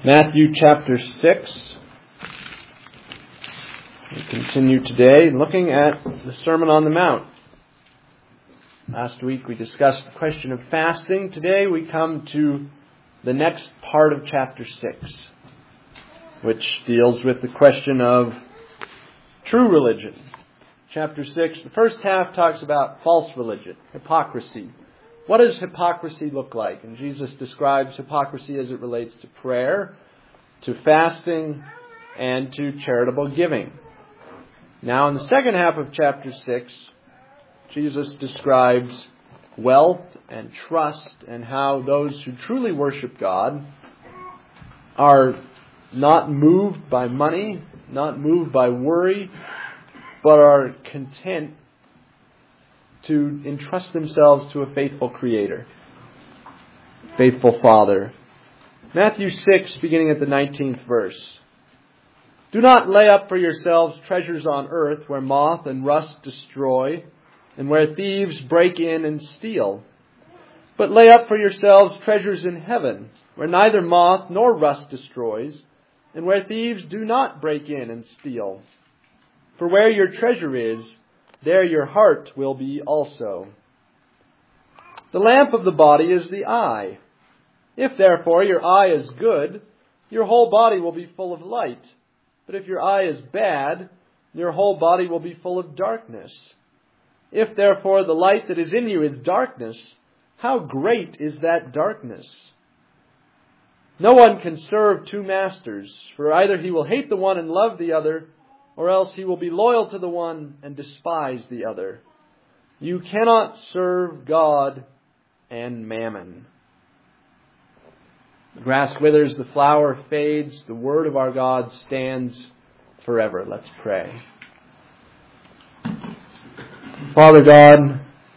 Matthew chapter 6. We continue today looking at the Sermon on the Mount. Last week we discussed the question of fasting. Today we come to the next part of chapter 6, which deals with the question of true religion. Chapter 6, the first half talks about false religion, hypocrisy. What does hypocrisy look like? And Jesus describes hypocrisy as it relates to prayer, to fasting, and to charitable giving. Now in the second half of chapter 6, Jesus describes wealth and trust and how those who truly worship God are not moved by money, not moved by worry, but are content to entrust themselves to a faithful Creator, faithful Father. Matthew 6, beginning at the 19th verse. Do not lay up for yourselves treasures on earth where moth and rust destroy, and where thieves break in and steal. But lay up for yourselves treasures in heaven, where neither moth nor rust destroys, and where thieves do not break in and steal. For where your treasure is, there your heart will be also. The lamp of the body is the eye. If therefore your eye is good, your whole body will be full of light. But if your eye is bad, your whole body will be full of darkness. If therefore the light that is in you is darkness, how great is that darkness? No one can serve two masters, for either he will hate the one and love the other, or else he will be loyal to the one and despise the other. You cannot serve God and mammon. The grass withers, the flower fades, the word of our God stands forever. Let's pray. Father God,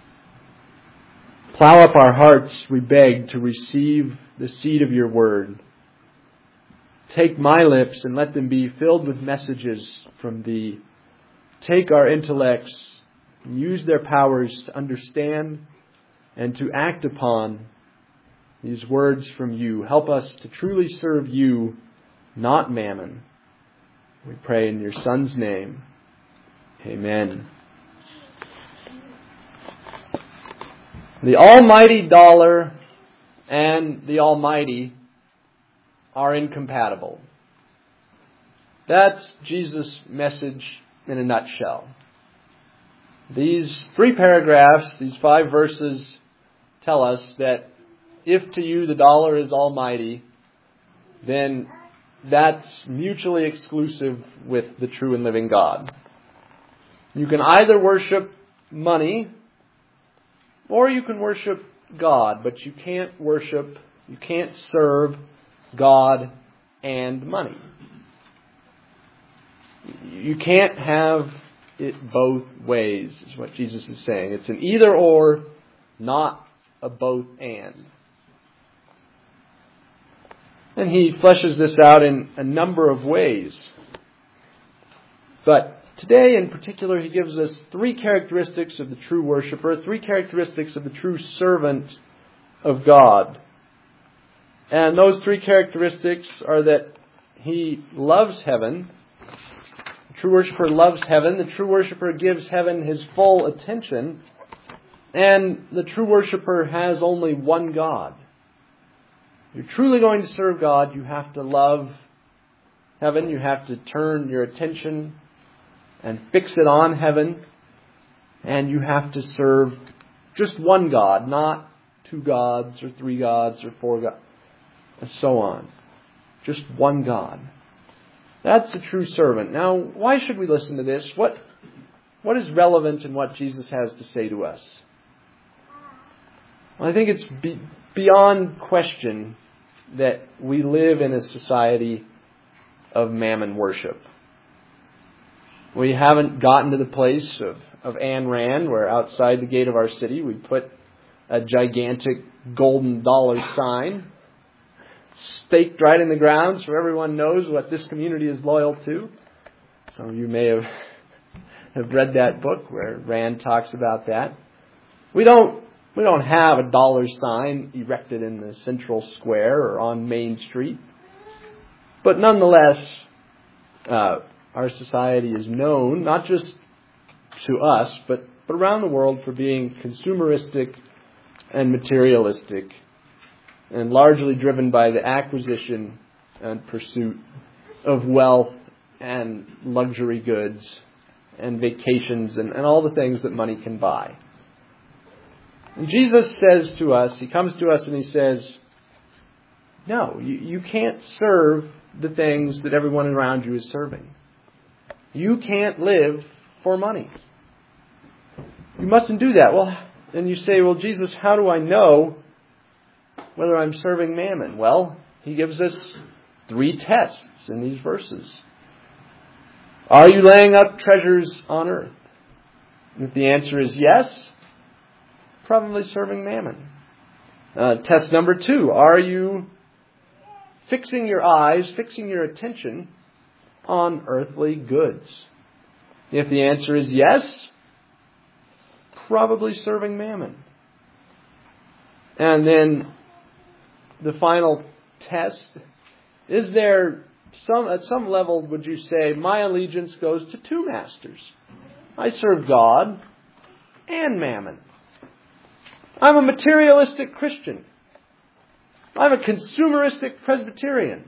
plow up our hearts, we beg, to receive the seed of your word. Take my lips and let them be filled with messages from Thee. Take our intellects and use their powers to understand and to act upon these words from You. Help us to truly serve You, not mammon. We pray in Your Son's name. Amen. The almighty dollar and the Almighty are incompatible. That's Jesus' message in a nutshell. These 3 paragraphs, these 5 verses, tell us that if to you the dollar is almighty, then that's mutually exclusive with the true and living God. You can either worship money or you can worship God, but you can't serve God and money. You can't have it both ways, is what Jesus is saying. It's an either or, not a both and. And He fleshes this out in a number of ways. But today in particular, He gives us 3 characteristics of the true worshiper, 3 characteristics of the true servant of God. And those 3 characteristics are that he loves heaven. The true worshiper loves heaven. The true worshiper gives heaven his full attention. And the true worshiper has only one God. If you're truly going to serve God, you have to love heaven. You have to turn your attention and fix it on heaven. And you have to serve just one God, not 2 gods or 3 gods or 4 gods. And so on. Just one God. That's a true servant. Now, why should we listen to this? What is relevant in what Jesus has to say to us? Well, I think it's beyond question that we live in a society of mammon worship. We haven't gotten to the place of Ayn Rand, where outside the gate of our city we put a gigantic golden dollar sign staked right in the ground so everyone knows what this community is loyal to. Some of you may have read that book where Rand talks about that. We don't have a dollar sign erected in the central square or on Main Street. But nonetheless, our society is known, not just to us, but around the world for being consumeristic and materialistic, and largely driven by the acquisition and pursuit of wealth and luxury goods and vacations and all the things that money can buy. And Jesus says to us, He comes to us and He says, no, you can't serve the things that everyone around you is serving. You can't live for money. You mustn't do that. Well, then you say, well, Jesus, how do I know whether I'm serving mammon? Well, He gives us 3 tests in these verses. Are you laying up treasures on earth? And if the answer is yes, probably serving mammon. Test number 2, are you fixing your eyes, fixing your attention on earthly goods? If the answer is yes, probably serving mammon. And then the final test, is there at some level would you say, my allegiance goes to 2 masters? I serve God and mammon. I'm a materialistic Christian. I'm a consumeristic Presbyterian.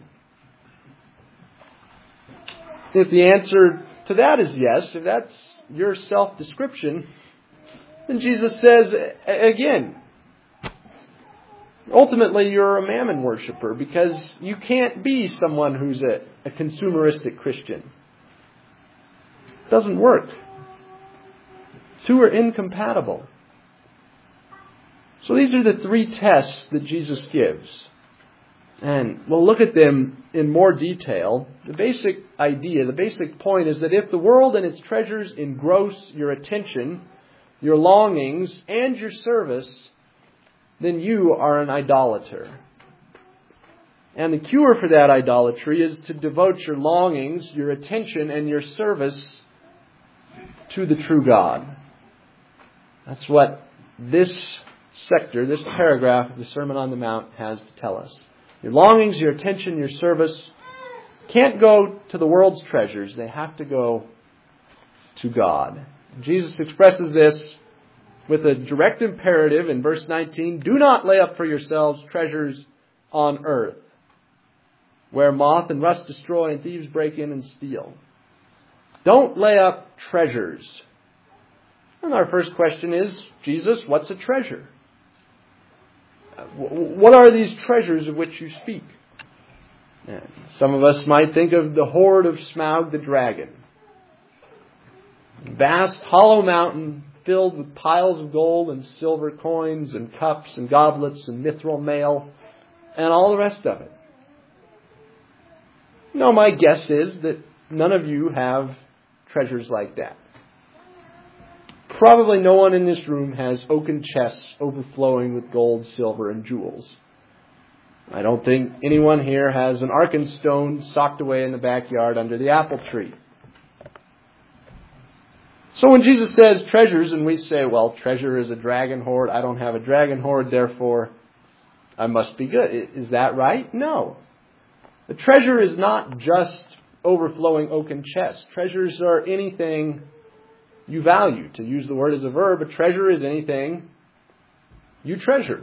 If the answer to that is yes, if that's your self-description, then Jesus says, again, ultimately you're a mammon worshiper, because you can't be someone who's a consumeristic Christian. It doesn't work. 2 are incompatible. So these are the 3 tests that Jesus gives. And we'll look at them in more detail. The basic idea, the basic point is that if the world and its treasures engross your attention, your longings, and your service, then you are an idolater. And the cure for that idolatry is to devote your longings, your attention, and your service to the true God. That's what this sector, this paragraph of the Sermon on the Mount has to tell us. Your longings, your attention, your service can't go to the world's treasures. They have to go to God. Jesus expresses this with a direct imperative in verse 19. Do not lay up for yourselves treasures on earth, where moth and rust destroy and thieves break in and steal. Don't lay up treasures. And our first question is, Jesus, what's a treasure? What are these treasures of which you speak? Some of us might think of the hoard of Smaug the dragon. Vast hollow mountain filled with piles of gold and silver coins and cups and goblets and mithril mail and all the rest of it. No, my guess is that none of you have treasures like that. Probably no one in this room has oaken chests overflowing with gold, silver, and jewels. I don't think anyone here has an Arkenstone socked away in the backyard under the apple tree. So when Jesus says treasures, and we say, well, treasure is a dragon hoard. I don't have a dragon hoard, therefore I must be good. Is that right? No. The treasure is not just overflowing oaken chests. Treasures are anything you value. To use the word as a verb, a treasure is anything you treasure.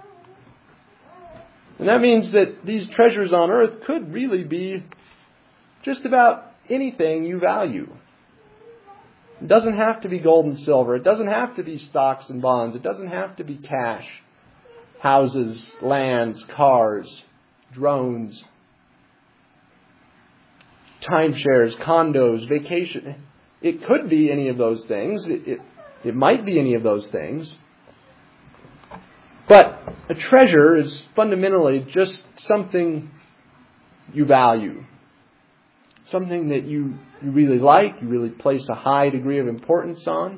And that means that these treasures on earth could really be just about anything you value. It doesn't have to be gold and silver. It doesn't have to be stocks and bonds. It doesn't have to be cash, houses, lands, cars, drones, timeshares, condos, vacation. It could be any of those things. It might be any of those things. But a treasure is fundamentally just something you value. Something that you really like, you really place a high degree of importance on.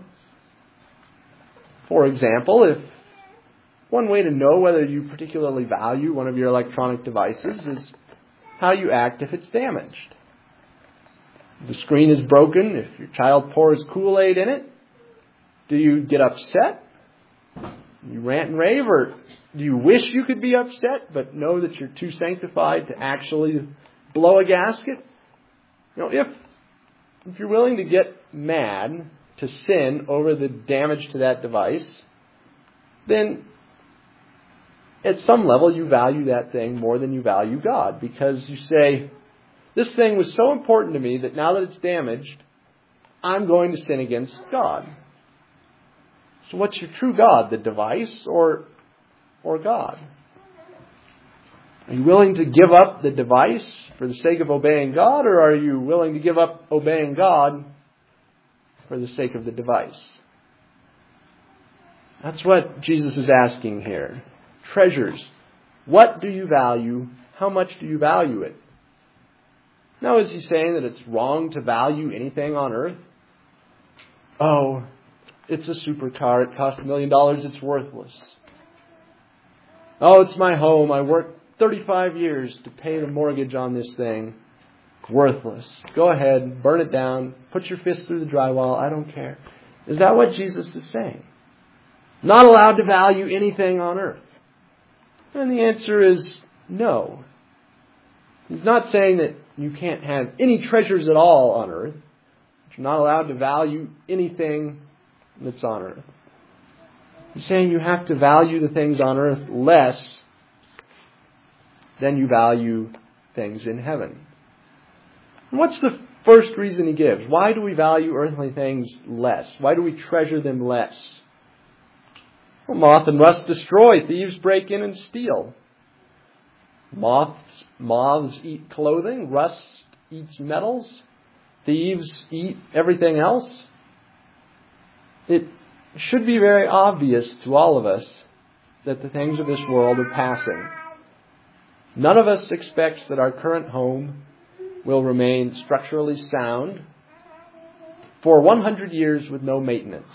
For example, if one way to know whether you particularly value one of your electronic devices is how you act if it's damaged. If the screen is broken, if your child pours Kool-Aid in it, do you get upset? You rant and rave, or do you wish you could be upset but know that you're too sanctified to actually blow a gasket. If you're willing to get mad, to sin over the damage to that device, then at some level you value that thing more than you value God, because you say, this thing was so important to me that now that it's damaged, I'm going to sin against God. So what's your true God, the device or God? Are you willing to give up the device for the sake of obeying God, or are you willing to give up obeying God for the sake of the device? That's what Jesus is asking here. Treasures. What do you value? How much do you value it? Now, is he saying that it's wrong to value anything on earth? Oh, it's a supercar. It costs $1 million. It's worthless. Oh, it's my home. I worked 35 years to pay the mortgage on this thing. Worthless. Go ahead, burn it down, put your fist through the drywall. I don't care. Is that what Jesus is saying? Not allowed to value anything on earth. And the answer is no. He's not saying that you can't have any treasures at all on earth. You're not allowed to value anything that's on earth. He's saying you have to value the things on earth less than you value things in heaven. And what's the first reason he gives? Why do we value earthly things less? Why do we treasure them less? Well, moth and rust destroy. Thieves break in and steal. Moths eat clothing. Rust eats metals. Thieves eat everything else. It should be very obvious to all of us that the things of this world are passing. None of us expects that our current home will remain structurally sound for 100 years with no maintenance.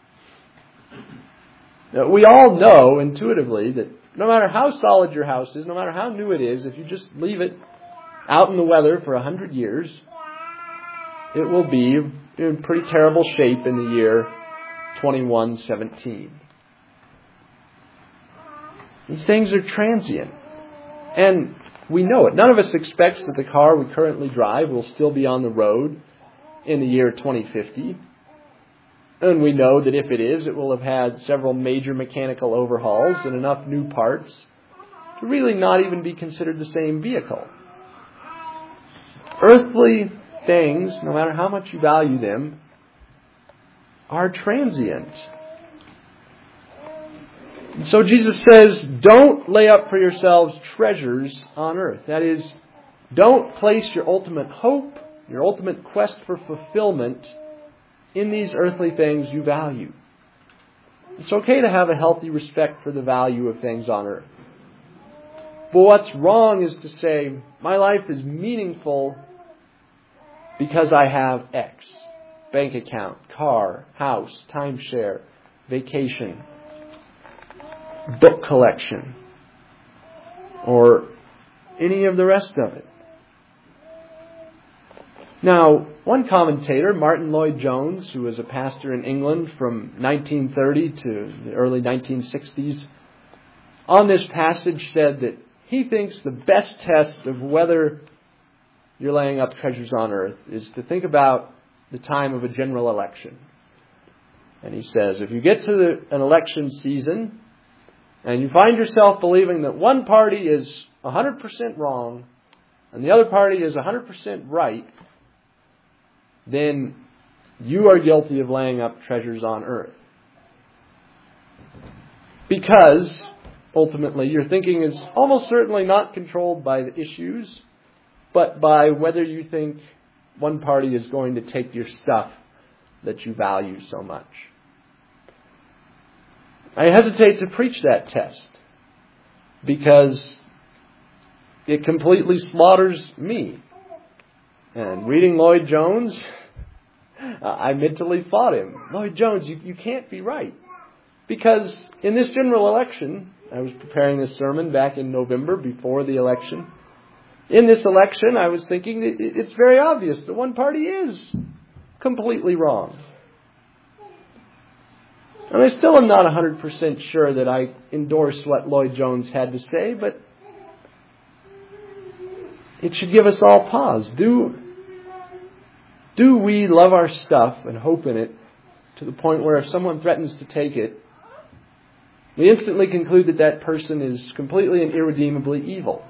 Now, we all know intuitively that no matter how solid your house is, no matter how new it is, if you just leave it out in the weather for 100 years, it will be in pretty terrible shape in the year 2117. These things are transient. And we know it. None of us expects that the car we currently drive will still be on the road in the year 2050. And we know that if it is, it will have had several major mechanical overhauls and enough new parts to really not even be considered the same vehicle. Earthly things, no matter how much you value them, are transient. And so Jesus says, don't lay up for yourselves treasures on earth. That is, don't place your ultimate hope, your ultimate quest for fulfillment in these earthly things you value. It's okay to have a healthy respect for the value of things on earth. But what's wrong is to say, my life is meaningful because I have X. Bank account, car, house, timeshare, vacation, book collection, or any of the rest of it. Now, one commentator, Martin Lloyd-Jones, who was a pastor in England from 1930 to the early 1960s, on this passage said that he thinks the best test of whether you're laying up treasures on earth is to think about the time of a general election. And he says, if you get to an election season and you find yourself believing that one party is 100% wrong and the other party is 100% right, then you are guilty of laying up treasures on earth. Because, ultimately, your thinking is almost certainly not controlled by the issues, but by whether you think one party is going to take your stuff that you value so much. I hesitate to preach that test because it completely slaughters me. And reading Lloyd-Jones, I mentally fought him. Lloyd-Jones, you can't be right. Because in this general election, I was preparing this sermon back in November before the election. In this election, I was thinking that it's very obvious that one party is completely wrong. And I still am not 100% sure that I endorse what Lloyd-Jones had to say, but it should give us all pause. Do we love our stuff and hope in it to the point where if someone threatens to take it, we instantly conclude that that person is completely and irredeemably evil?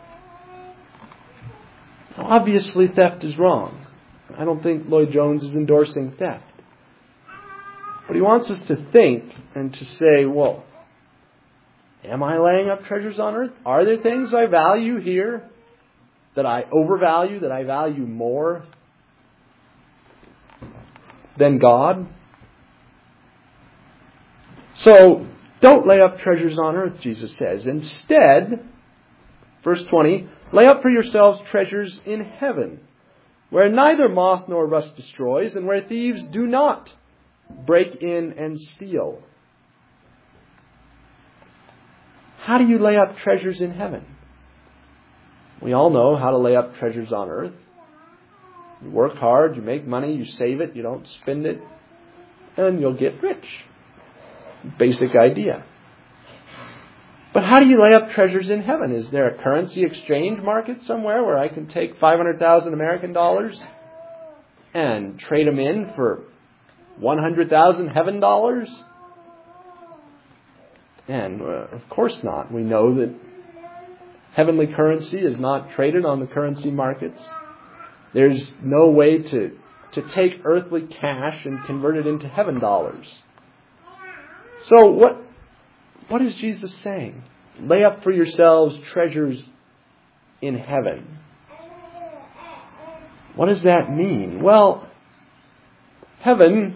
Now, obviously, theft is wrong. I don't think Lloyd Jones is endorsing theft. But he wants us to think and to say, well, am I laying up treasures on earth? Are there things I value here that I overvalue, that I value more than God? So, don't lay up treasures on earth, Jesus says. Instead, verse 20, lay up for yourselves treasures in heaven, where neither moth nor rust destroys, and where thieves do not break in and steal. How do you lay up treasures in heaven? We all know how to lay up treasures on earth. You work hard, you make money, you save it, you don't spend it, and you'll get rich. Basic idea. But how do you lay up treasures in heaven? Is there a currency exchange market somewhere where I can take 500,000 American dollars and trade them in for 100,000 heaven dollars? And of course not. We know that heavenly currency is not traded on the currency markets. There's no way to take earthly cash and convert it into heaven dollars. So what is Jesus saying? Lay up for yourselves treasures in heaven. What does that mean? Well, heaven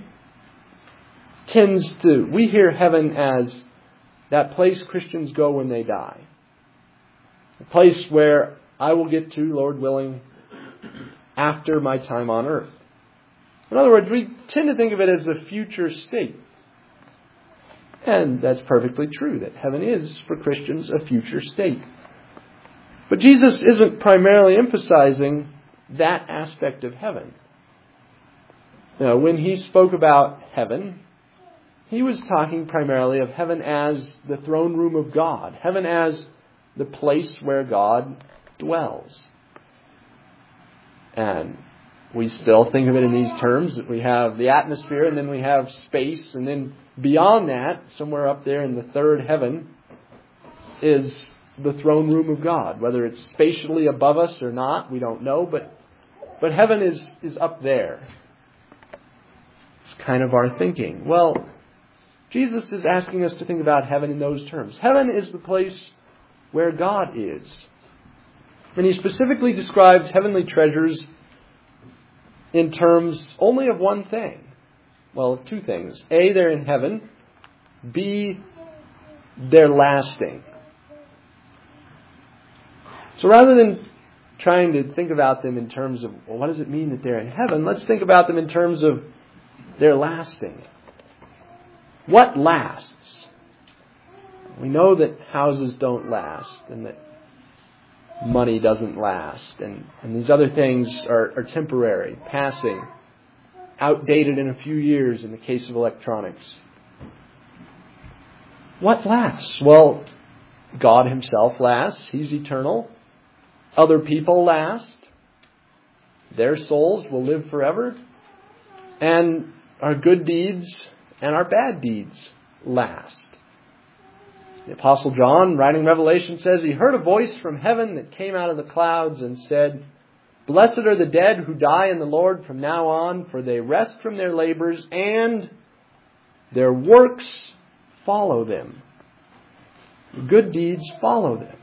we hear heaven as that place Christians go when they die. A place where I will get to, Lord willing, after my time on earth. In other words, we tend to think of it as a future state. And that's perfectly true, that heaven is, for Christians, a future state. But Jesus isn't primarily emphasizing that aspect of heaven. Now, when he spoke about heaven, he was talking primarily of heaven as the throne room of God, heaven as the place where God dwells. And we still think of it in these terms, that we have the atmosphere and then we have space, and then beyond that, somewhere up there in the third heaven, is the throne room of God. Whether it's spatially above us or not, we don't know, but heaven is up there. It's kind of our thinking. Well, Jesus is asking us to think about heaven in those terms. Heaven is the place where God is. And he specifically describes heavenly treasures in terms only of one thing. Well, two things. A, they're in heaven. B, they're lasting. So rather than trying to think about them in terms of, well, what does it mean that they're in heaven? Let's think about them in terms of they're lasting. What lasts? We know that houses don't last, and that money doesn't last, and these other things are temporary, passing, outdated in a few years in the case of electronics. What lasts? Well, God himself lasts. He's eternal. Other people last. Their souls will live forever. And our good deeds and our bad deeds last. The Apostle John, writing Revelation, says he heard a voice from heaven that came out of the clouds and said, "Blessed are the dead who die in the Lord from now on, for they rest from their labors, and their works follow them." Good deeds follow them.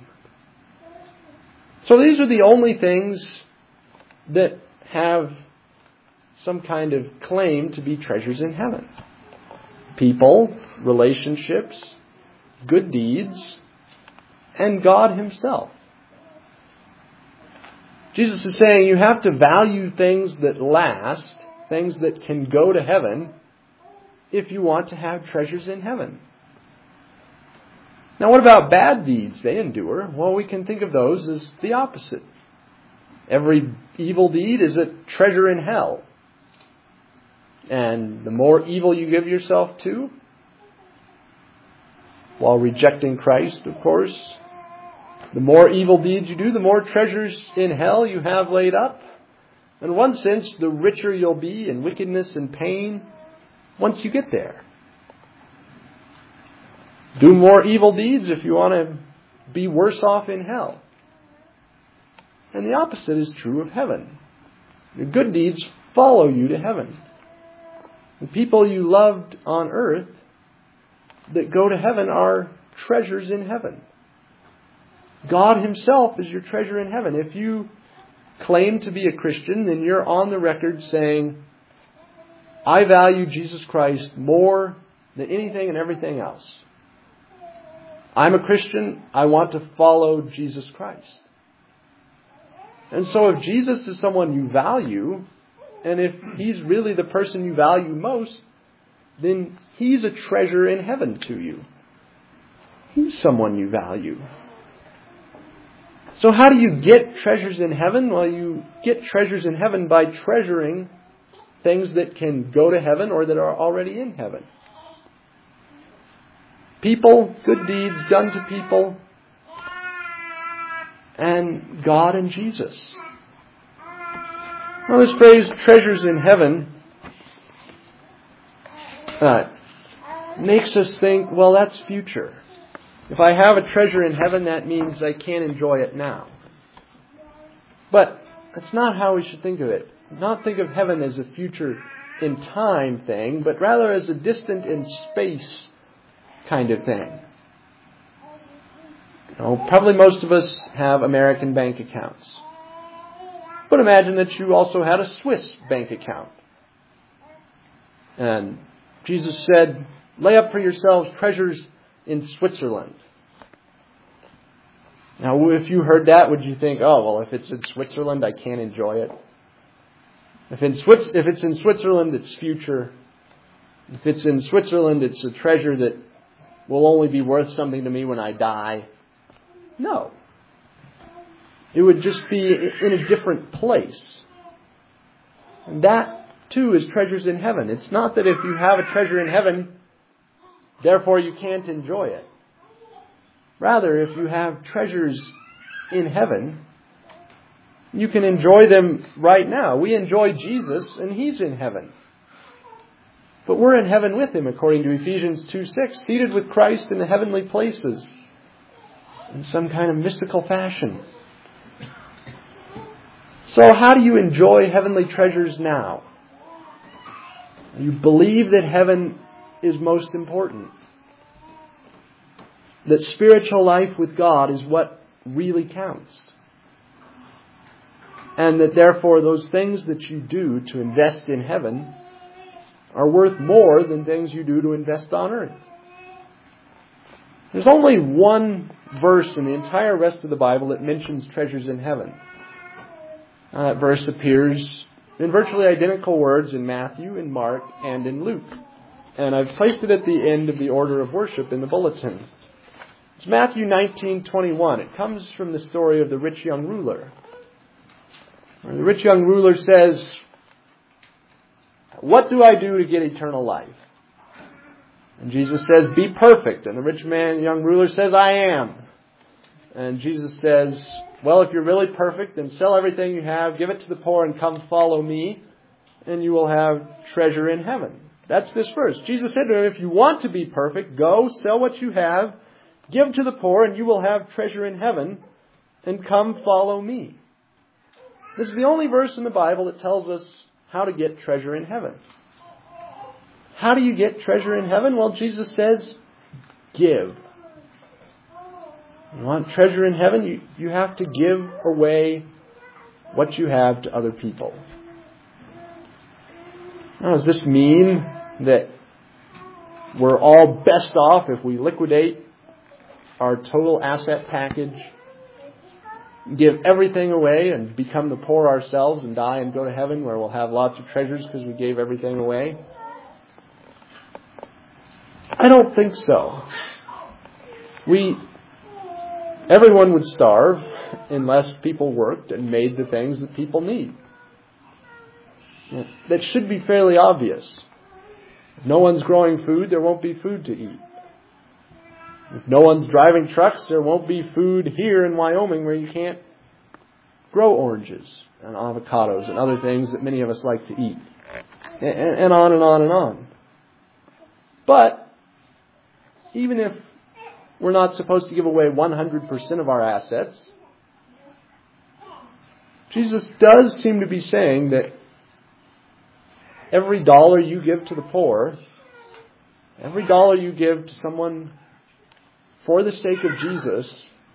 So these are the only things that have some kind of claim to be treasures in heaven. People, relationships, good deeds, and God himself. Jesus is saying you have to value things that last, things that can go to heaven, if you want to have treasures in heaven. Now, what about bad deeds? They endure. Well, we can think of those as the opposite. Every evil deed is a treasure in hell. And the more evil you give yourself to, while rejecting Christ, of course, The more evil deeds you do, the more treasures in hell you have laid up. In one sense, the richer you'll be in wickedness and pain once you get there. Do more evil deeds if you want to be worse off in hell. And the opposite is true of heaven. Your good deeds follow you to heaven. The people you loved on earth that go to heaven are treasures in heaven. God Himself is your treasure in heaven. If you claim to be a Christian, then you're on the record saying, I value Jesus Christ more than anything and everything else. I'm a Christian. I want to follow Jesus Christ. And so if Jesus is someone you value, and if He's really the person you value most, then He's a treasure in heaven to you. He's someone you value. So how do you get treasures in heaven? Well, you get treasures in heaven by treasuring things that can go to heaven or that are already in heaven. People, good deeds done to people, and God and Jesus. Well, this phrase, treasures in heaven, makes us think, well, that's future. If I have a treasure in heaven, that means I can't enjoy it now. But that's not how we should think of it. Not think of heaven as a future in time thing, but rather as a distant in space kind of thing. Probably most of us have American bank accounts. But imagine that you also had a Swiss bank account. And Jesus said, lay up for yourselves treasures in Switzerland. Now, if you heard that, would you think, oh, well, if it's in Switzerland, I can't enjoy it? If it's in Switzerland, it's future. If it's in Switzerland, it's a treasure that will only be worth something to me when I die. No. It would just be in a different place. And that, too, is treasures in heaven. It's not that if you have a treasure in heaven, therefore you can't enjoy it. Rather, if you have treasures in heaven, you can enjoy them right now. We enjoy Jesus, and He's in heaven. But we're in heaven with Him, according to Ephesians 2:6, seated with Christ in the heavenly places, in some kind of mystical fashion. So how do you enjoy heavenly treasures now? You believe that heaven is most important. That spiritual life with God is what really counts. And that therefore those things that you do to invest in heaven are worth more than things you do to invest on earth. There's only one verse in the entire rest of the Bible that mentions treasures in heaven. That verse appears in virtually identical words in Matthew, in Mark, and in Luke. And I've placed it at the end of the order of worship in the bulletin. It's Matthew 19:21. It comes from the story of the rich young ruler. Where the rich young ruler says, what do I do to get eternal life? And Jesus says, be perfect. And the rich young ruler says, I am. And Jesus says, well, if you're really perfect, then sell everything you have, give it to the poor, and come follow me, and you will have treasure in heaven. That's this verse. Jesus said to him, if you want to be perfect, go, sell what you have, give to the poor, and you will have treasure in heaven, and come follow me. This is the only verse in the Bible that tells us how to get treasure in heaven. How do you get treasure in heaven? Well, Jesus says, give. You want treasure in heaven? You have to give away what you have to other people. Now, does this mean that we're all best off if we liquidate our total asset package, give everything away and become the poor ourselves and die and go to heaven where we'll have lots of treasures because we gave everything away? I don't think so. Everyone would starve unless people worked and made the things that people need. That should be fairly obvious. If no one's growing food, there won't be food to eat. If no one's driving trucks, there won't be food here in Wyoming where you can't grow oranges and avocados and other things that many of us like to eat. And on and on and on. But even if we're not supposed to give away 100% of our assets, Jesus does seem to be saying that every dollar you give to the poor, every dollar you give to someone for the sake of Jesus,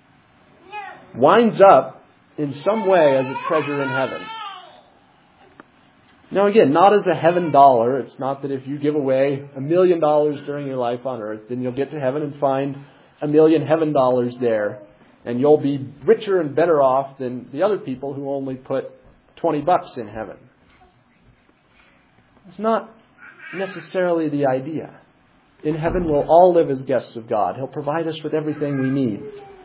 winds up in some way as a treasure in heaven. Now again, not as a heaven dollar. It's not that if you give away $1 million during your life on earth, then you'll get to heaven and find $1 million heaven dollars there, and you'll be richer and better off than the other people who only put $20 in heaven. It's not necessarily the idea. In heaven, we'll all live as guests of God. He'll provide us with everything we need.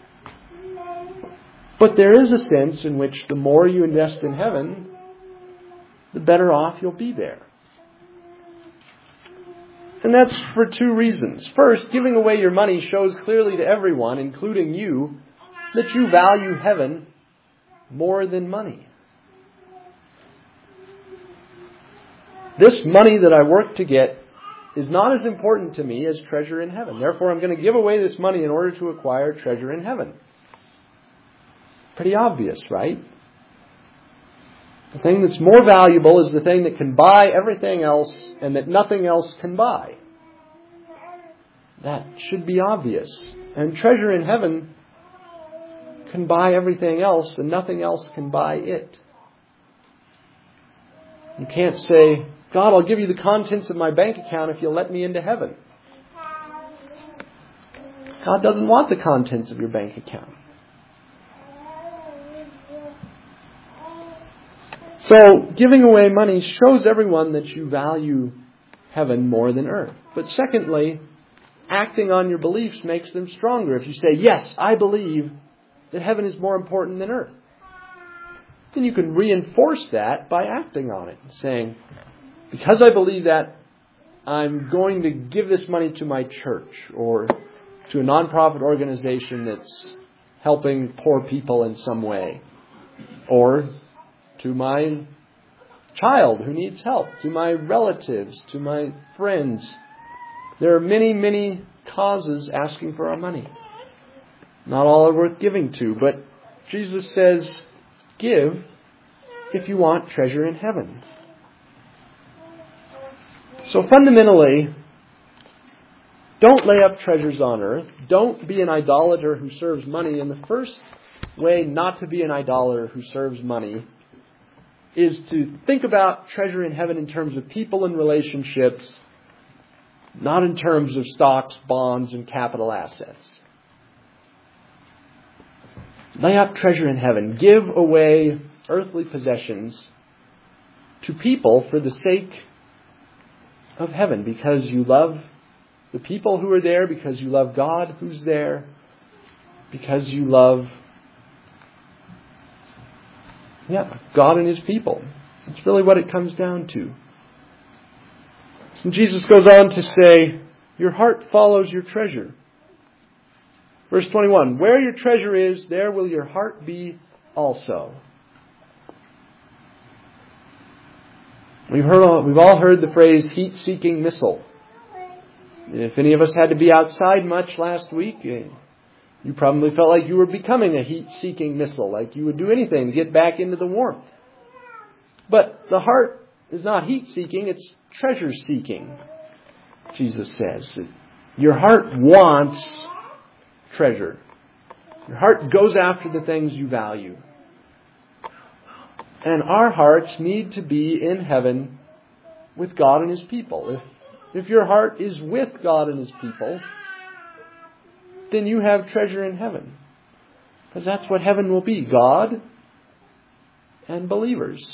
But there is a sense in which the more you invest in heaven, the better off you'll be there. And that's for two reasons. First, giving away your money shows clearly to everyone, including you, that you value heaven more than money. This money that I work to get is not as important to me as treasure in heaven. Therefore, I'm going to give away this money in order to acquire treasure in heaven. Pretty obvious, right? The thing that's more valuable is the thing that can buy everything else and that nothing else can buy. That should be obvious. And treasure in heaven can buy everything else and nothing else can buy it. You can't say, God, I'll give you the contents of my bank account if you'll let me into heaven. God doesn't want the contents of your bank account. So, giving away money shows everyone that you value heaven more than earth. But secondly, acting on your beliefs makes them stronger. If you say, yes, I believe that heaven is more important than earth, then you can reinforce that by acting on it. Saying, because I believe that, I'm going to give this money to my church or to a nonprofit organization that's helping poor people in some way. Or to my child who needs help, to my relatives, to my friends. There are many, many causes asking for our money. Not all are worth giving to, but Jesus says, give if you want treasure in heaven. So fundamentally, don't lay up treasures on earth. Don't be an idolater who serves money. And the first way not to be an idolater who serves money is to think about treasure in heaven in terms of people and relationships, not in terms of stocks, bonds, and capital assets. Lay up treasure in heaven. Give away earthly possessions to people for the sake of heaven, because you love the people who are there, because you love God who's there, because you love God and His people. That's really what it comes down to. And Jesus goes on to say, your heart follows your treasure. Verse 21, where your treasure is, there will your heart be also. We've all heard the phrase heat-seeking missile. If any of us had to be outside much last week, you probably felt like you were becoming a heat-seeking missile, like you would do anything to get back into the warmth. But the heart is not heat-seeking, it's treasure-seeking, Jesus says. Your heart wants treasure. Your heart goes after the things you value. And our hearts need to be in heaven with God and His people. If your heart is with God and His people, then you have treasure in heaven. Because that's what heaven will be. God and believers.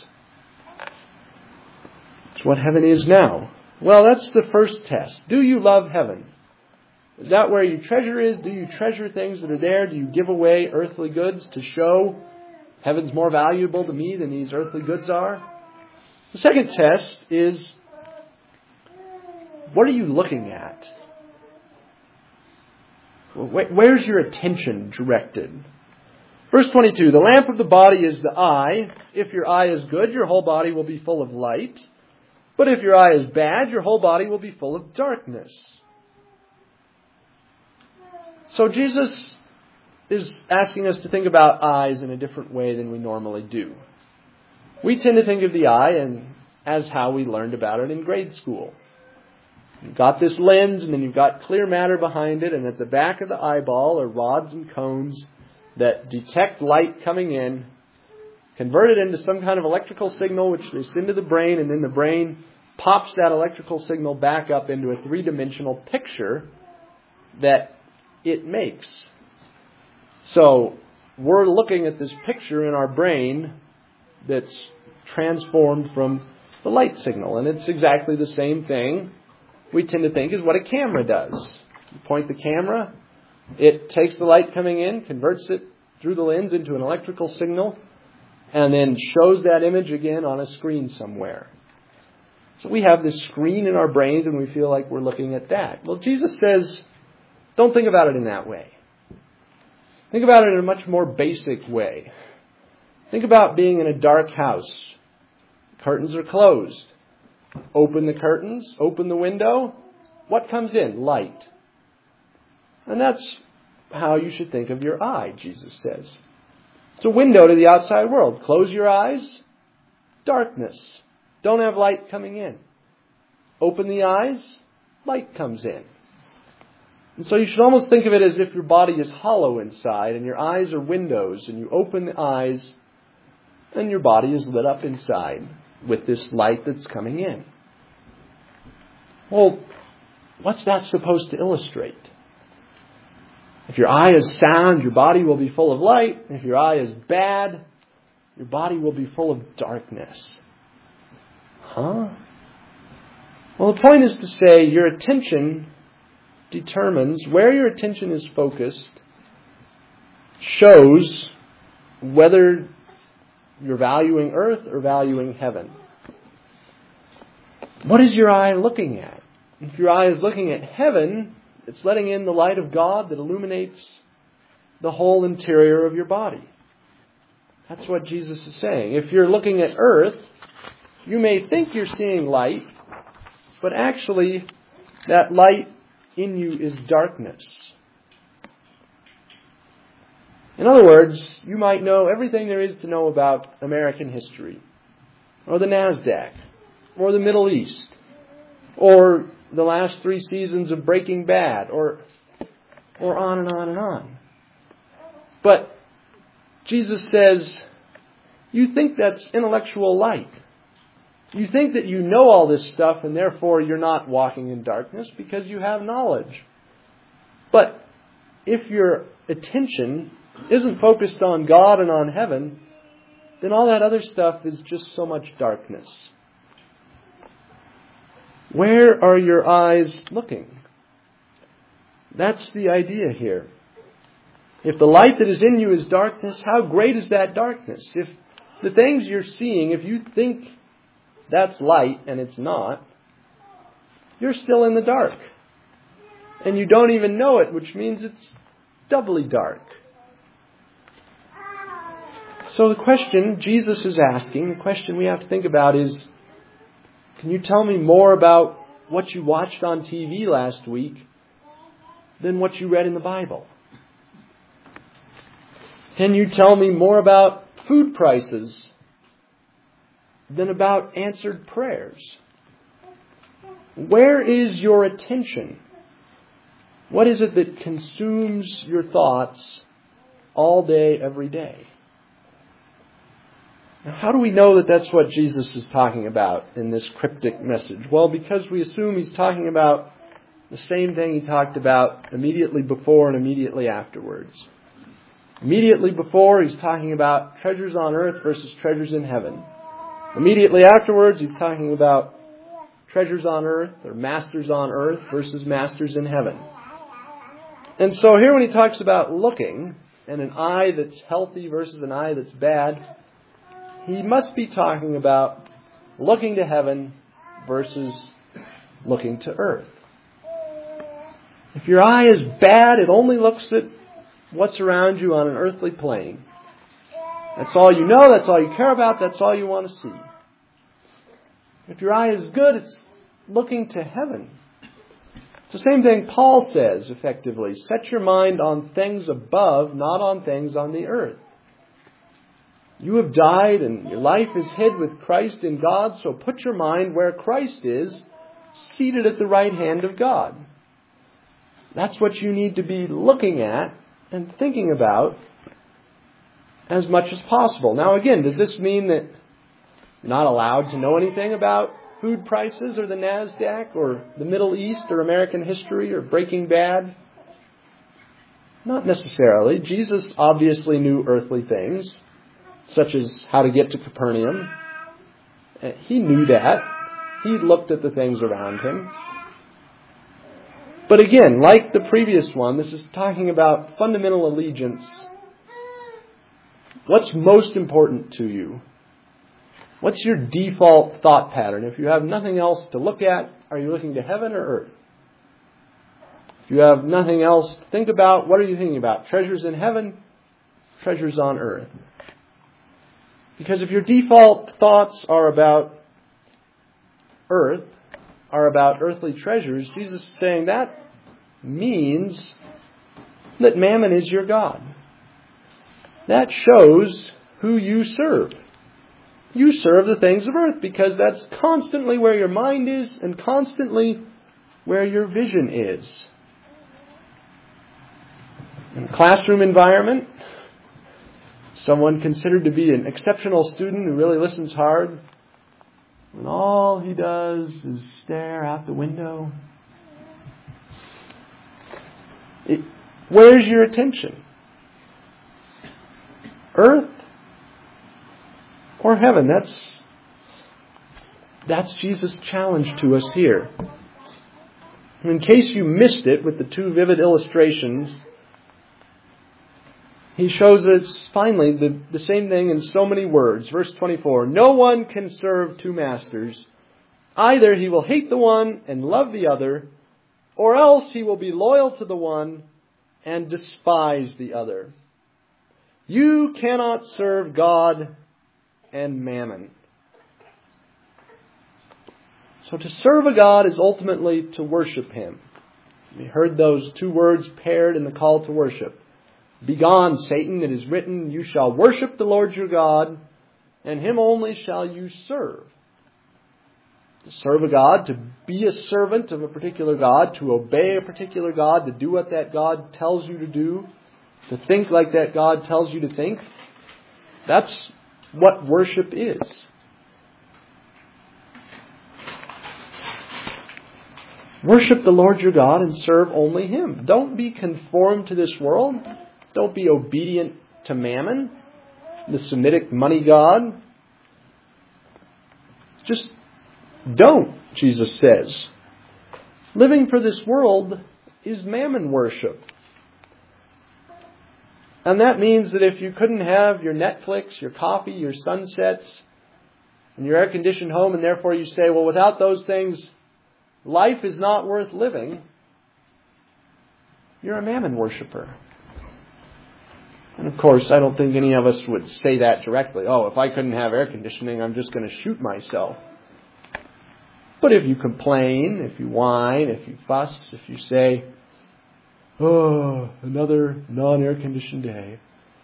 It's what heaven is now. Well, that's the first test. Do you love heaven? Is that where your treasure is? Do you treasure things that are there? Do you give away earthly goods to show heaven's more valuable to me than these earthly goods are? The second test is, what are you looking at? Where's your attention directed? Verse 22, the lamp of the body is the eye. If your eye is good, your whole body will be full of light. But if your eye is bad, your whole body will be full of darkness. So Jesus is asking us to think about eyes in a different way than we normally do. We tend to think of the eye as how we learned about it in grade school. You've got this lens, and then you've got clear matter behind it, and at the back of the eyeball are rods and cones that detect light coming in, convert it into some kind of electrical signal, which is into the brain, and then the brain pops that electrical signal back up into a three-dimensional picture that it makes. So we're looking at this picture in our brain that's transformed from the light signal, and it's exactly the same thing we tend to think is what a camera does. You point the camera, it takes the light coming in, converts it through the lens into an electrical signal, and then shows that image again on a screen somewhere. So we have this screen in our brains, and we feel like we're looking at that. Well, Jesus says, don't think about it in that way. Think about it in a much more basic way. Think about being in a dark house. Curtains are closed. Open the curtains, open the window. What comes in? Light. And that's how you should think of your eye, Jesus says. It's a window to the outside world. Close your eyes, darkness. Don't have light coming in. Open the eyes, light comes in. And so you should almost think of it as if your body is hollow inside and your eyes are windows, and you open the eyes and your body is lit up inside with this light that's coming in. Well, what's that supposed to illustrate? If your eye is sound, your body will be full of light. If your eye is bad, your body will be full of darkness. Huh? Well, the point is to say your attention determines where your attention is focused, shows whether you're valuing earth or valuing heaven. What is your eye looking at? If your eye is looking at heaven, it's letting in the light of God that illuminates the whole interior of your body. That's what Jesus is saying. If you're looking at earth, you may think you're seeing light, but actually that light in you is darkness. In other words, you might know everything there is to know about American history, or the NASDAQ, or the Middle East, or the last 3 seasons of Breaking Bad, or on and on and on. But Jesus says, you think that's intellectual light. You think that you know all this stuff, and therefore you're not walking in darkness because you have knowledge. But if your attention isn't focused on God and on heaven, then all that other stuff is just so much darkness. Where are your eyes looking? That's the idea here. If the light that is in you is darkness, how great is that darkness? If the things you're seeing, if you think that's light and it's not, you're still in the dark. And you don't even know it, which means it's doubly dark. So the question Jesus is asking, the question we have to think about is, can you tell me more about what you watched on TV last week than what you read in the Bible? Can you tell me more about food prices than about answered prayers? Where is your attention? What is it that consumes your thoughts all day, every day? Now, how do we know that that's what Jesus is talking about in this cryptic message? Well, because we assume he's talking about the same thing he talked about immediately before and immediately afterwards. Immediately before, he's talking about treasures on earth versus treasures in heaven. Immediately afterwards, he's talking about treasures on earth or masters on earth versus masters in heaven. And so here when he talks about looking and an eye that's healthy versus an eye that's bad, he must be talking about looking to heaven versus looking to earth. If your eye is bad, it only looks at what's around you on an earthly plane. That's all you know, that's all you care about, that's all you want to see. If your eye is good, it's looking to heaven. It's the same thing Paul says, effectively. Set your mind on things above, not on things on the earth. You have died and your life is hid with Christ in God, so put your mind where Christ is, seated at the right hand of God. That's what you need to be looking at and thinking about as much as possible. Now again, does this mean that you're not allowed to know anything about food prices or the NASDAQ or the Middle East or American history or Breaking Bad? Not necessarily. Jesus obviously knew earthly things, such as how to get to Capernaum. He knew that. He looked at the things around him. But again, like the previous one, this is talking about fundamental allegiance. What's most important to you? What's your default thought pattern? If you have nothing else to look at, are you looking to heaven or earth? If you have nothing else to think about, what are you thinking about? Treasures in heaven, treasures on earth. Because if your default thoughts are about earth, are about earthly treasures, Jesus is saying that means that mammon is your God. That shows who you serve. You serve the things of earth because that's constantly where your mind is and constantly where your vision is. In a classroom environment, someone considered to be an exceptional student who really listens hard, and all he does is stare out the window. Where's your attention? Earth or heaven? That's Jesus' challenge to us here. In case you missed it with the two vivid illustrations, he shows us finally the same thing in so many words. Verse 24, no one can serve two masters. Either he will hate the one and love the other, or else he will be loyal to the one and despise the other. You cannot serve God and mammon. So to serve a God is ultimately to worship Him. We heard those two words paired in the call to worship. Begone, Satan, it is written, you shall worship the Lord your God, and Him only shall you serve. To serve a God, to be a servant of a particular God, to obey a particular God, to do what that God tells you to do, to think like that God tells you to think. That's what worship is. Worship the Lord your God and serve only Him. Don't be conformed to this world. Don't be obedient to mammon, the Semitic money god. Just don't, Jesus says. Living for this world is mammon worship. And that means that if you couldn't have your Netflix, your coffee, your sunsets, and your air-conditioned home, and therefore you say, well, without those things, life is not worth living, you're a mammon worshiper. And of course, I don't think any of us would say that directly. Oh, if I couldn't have air conditioning, I'm just going to shoot myself. But if you complain, if you whine, if you fuss, if you say, oh, another non-air conditioned day,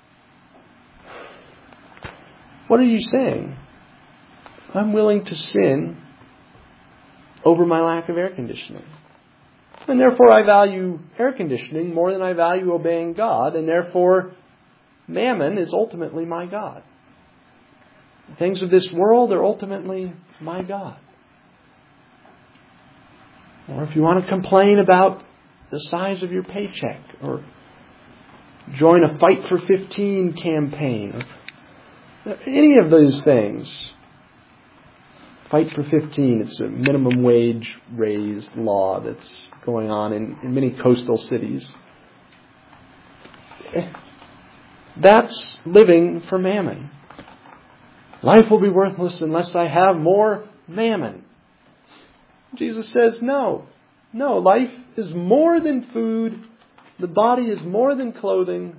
what are you saying? I'm willing to sin over my lack of air conditioning. And therefore I value air conditioning more than I value obeying God, and therefore mammon is ultimately my God. The things of this world are ultimately my God. Or if you want to complain about the size of your paycheck, or join a Fight for 15 campaign, or any of those things. Fight for 15, it's a minimum wage raised law that's going on in many coastal cities. That's living for mammon. Life will be worthless unless I have more mammon. Jesus says, no, No, life is more than food. The body is more than clothing.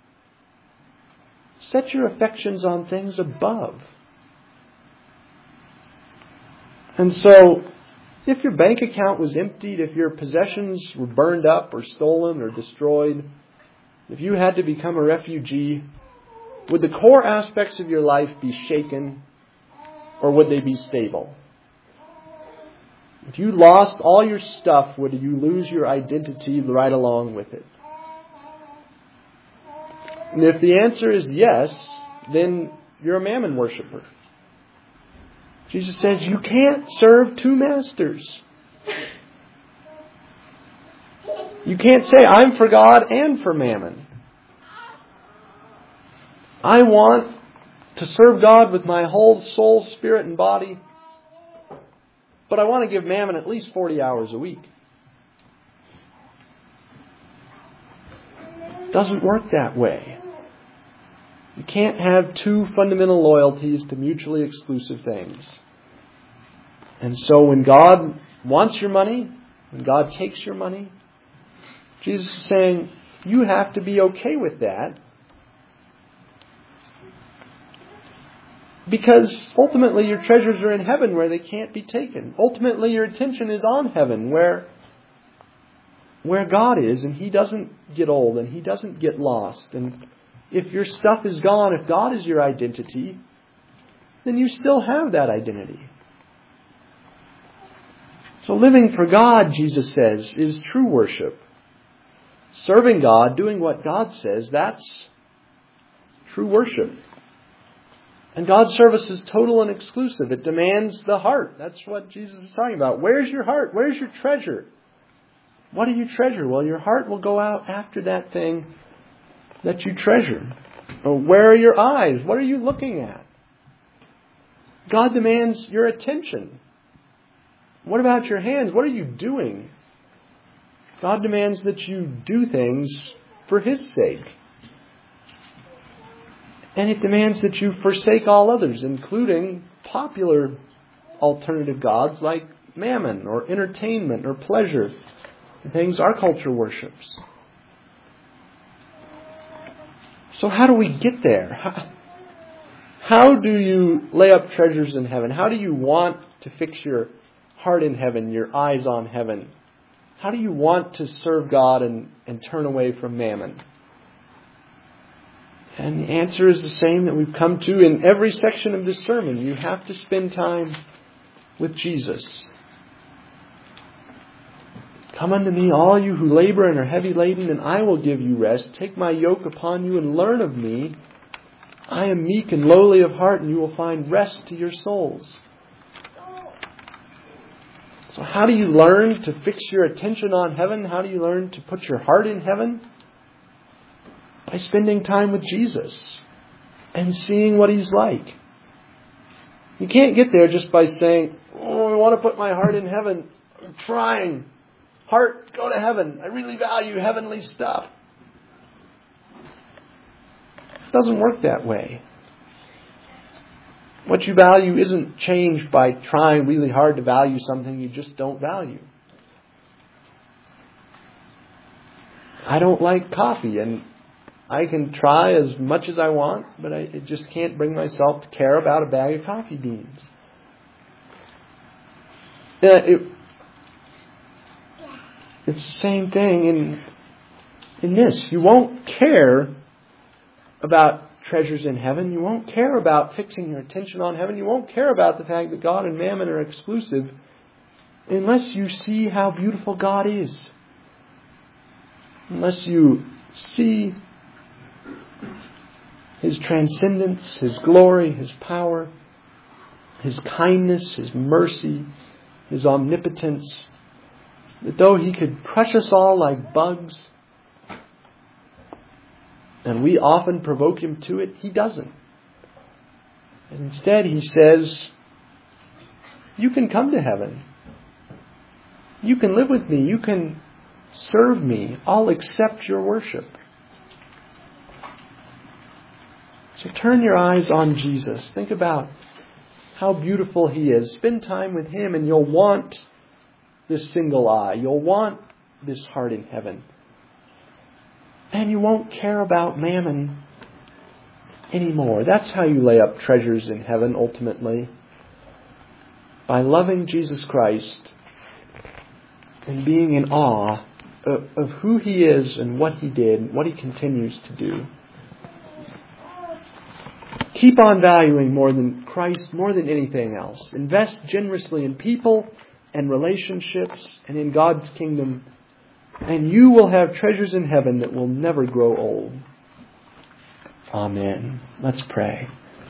Set your affections on things above. And so, if your bank account was emptied, if your possessions were burned up or stolen or destroyed, if you had to become a refugee, would the core aspects of your life be shaken, or would they be stable? If you lost all your stuff, would you lose your identity right along with it? And if the answer is yes, then you're a mammon worshiper. Jesus says you can't serve two masters. You can't say, I'm for God and for mammon. I want to serve God with my whole soul, spirit, and body, but I want to give mammon at least 40 hours a week. It doesn't work that way. You can't have two fundamental loyalties to mutually exclusive things. And so when God wants your money, when God takes your money, Jesus is saying, you have to be okay with that. Because ultimately your treasures are in heaven where they can't be taken. Ultimately your attention is on heaven where God is, and He doesn't get old and He doesn't get lost. And if your stuff is gone, if God is your identity, then you still have that identity. So living for God, Jesus says, is true worship. Serving God, doing what God says, that's true worship. And God's service is total and exclusive. It demands the heart. That's what Jesus is talking about. Where's your heart? Where's your treasure? What do you treasure? Well, your heart will go out after that thing that you treasure. Or where are your eyes? What are you looking at? God demands your attention. What about your hands? What are you doing? God demands that you do things for His sake. And it demands that you forsake all others, including popular alternative gods like mammon or entertainment or pleasure, the things our culture worships. So how do we get there? How do you lay up treasures in heaven? How do you want to fix your heart in heaven, your eyes on heaven? How do you want to serve God and turn away from mammon? And the answer is the same that we've come to in every section of this sermon. You have to spend time with Jesus. Come unto me, all you who labor and are heavy laden, and I will give you rest. Take my yoke upon you and learn of me. I am meek and lowly of heart, and you will find rest to your souls. So how do you learn to fix your attention on heaven? How do you learn to put your heart in heaven? By spending time with Jesus and seeing what He's like. You can't get there just by saying, oh, I want to put my heart in heaven. I'm trying. Heart, go to heaven. I really value heavenly stuff. It doesn't work that way. What you value isn't changed by trying really hard to value something you just don't value. I don't like coffee, and I can try as much as I want, but I just can't bring myself to care about a bag of coffee beans. It's the same thing in this. You won't care about treasures in heaven. You won't care about fixing your attention on heaven. You won't care about the fact that God and mammon are exclusive unless you see how beautiful God is. Unless you see His transcendence, His glory, His power, His kindness, His mercy, His omnipotence. That though He could crush us all like bugs, and we often provoke Him to it, He doesn't. And instead He says, you can come to heaven. You can live with me. You can serve me. I'll accept your worship. So turn your eyes on Jesus. Think about how beautiful He is. Spend time with Him, and you'll want this single eye. You'll want this heart in heaven. And you won't care about mammon anymore. That's how you lay up treasures in heaven ultimately. By loving Jesus Christ and being in awe of who He is and what He did and what He continues to do. Keep on valuing more than Christ, more than anything else. Invest generously in people and relationships and in God's kingdom, and you will have treasures in heaven that will never grow old. Amen. Let's pray.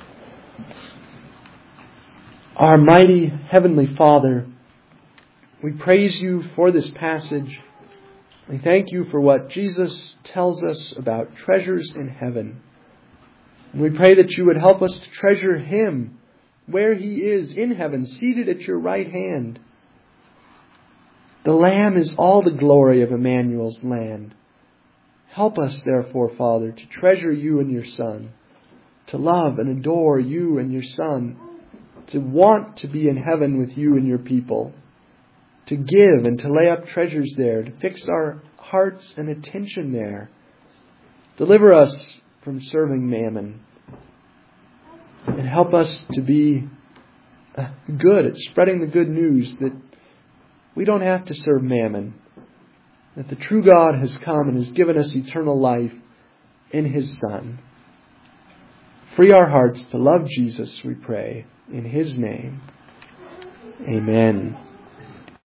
Our mighty Heavenly Father, we praise You for this passage. We thank You for what Jesus tells us about treasures in heaven. And we pray that You would help us to treasure Him where He is in heaven, seated at Your right hand. The Lamb is all the glory of Emmanuel's land. Help us, therefore, Father, to treasure You and Your Son, to love and adore You and Your Son, to want to be in heaven with You and Your people, to give and to lay up treasures there, to fix our hearts and attention there. Deliver us from serving mammon, and help us to be good at spreading the good news that we don't have to serve mammon, that the true God has come and has given us eternal life in His Son. Free our hearts to love Jesus, we pray, in His name. Amen.